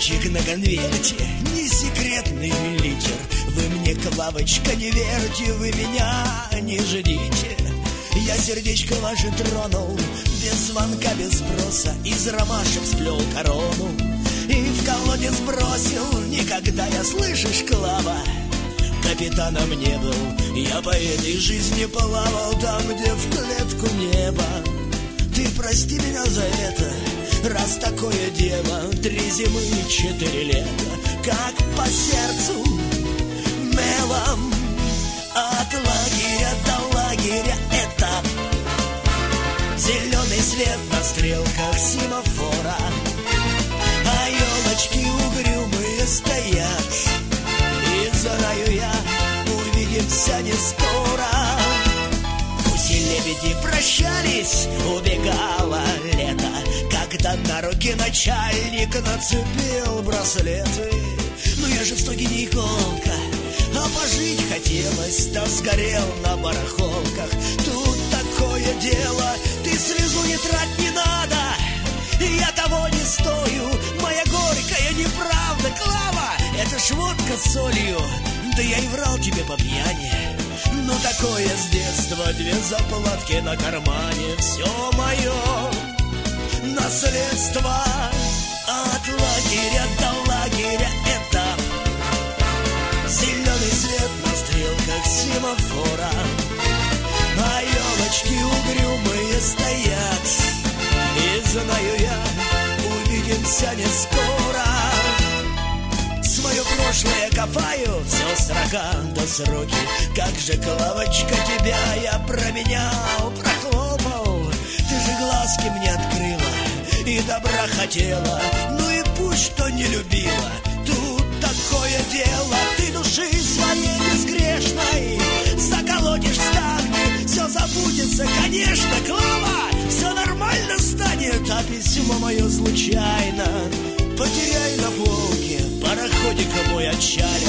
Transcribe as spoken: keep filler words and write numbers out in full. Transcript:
листочек на конверте, не секретный литер. Вы мне, Клавочка, не верьте, вы меня не ждите. Я сердечко ваше тронул, без звонка, без спроса, из ромашек сплел корону и в колодец бросил. Никогда я, слышишь, Клава, капитаном не был. Я по этой жизни плавал там, где в клетку небо. Ты прости меня за это, раз такое дело. Три зимы, четыре лета, как по сердцу мелом. От лагеря до лагеря этап, зеленый свет на стрелках семафора, а елочки угрюмые стоят. И знаю я, увидимся не скоро. Гуси-лебеди прощались, убегало лето, когда на руки начальник нацепил браслеты. Но я жестокий не иголка, а пожить хотелось, да сгорел на барахолках. Тут такое дело, ты слезу не трать, не надо, я того не стою. Моя горькая неправда, Клава, это ж водка с солью. Да я и врал тебе по пьяни, но такое с детства. Две заплатки на кармане, все мое наследство. От лагеря до лагеря это зеленый свет на стрелках семафора, а елочки угрюмые стоят. И знаю я, увидимся не скоро. Свое прошлое копаю, все строка до сроки. Как же, Клавочка, тебя я променял, прохлопал. Ты же глазки мне открыла и добра хотела. Ну и пусть что не любила, тут такое дело. Ты души своей безгрешной заколотишь в стагне, все забудется, конечно, Клава, все нормально станет. А письмо мое случайно потеряй на полке, пароходик мой отчалит.